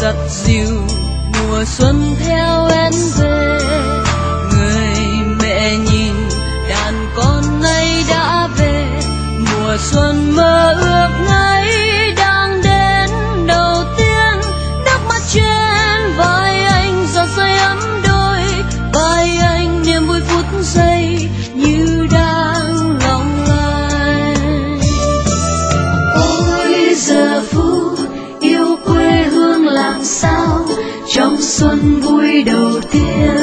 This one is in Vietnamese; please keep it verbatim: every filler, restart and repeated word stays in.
giặt dìu mùa xuân theo em về. Người mẹ nhìn đàn con nay đã về, mùa xuân mơ ước ấy đang đến đầu tiên. Nước mắt trên vai anh giọt rơi ấm đôi vai anh, niềm vui phút giây như đang long lanh. Ôi giờ phút yêu quê hương làm sao, trong xuân vui đầu tiên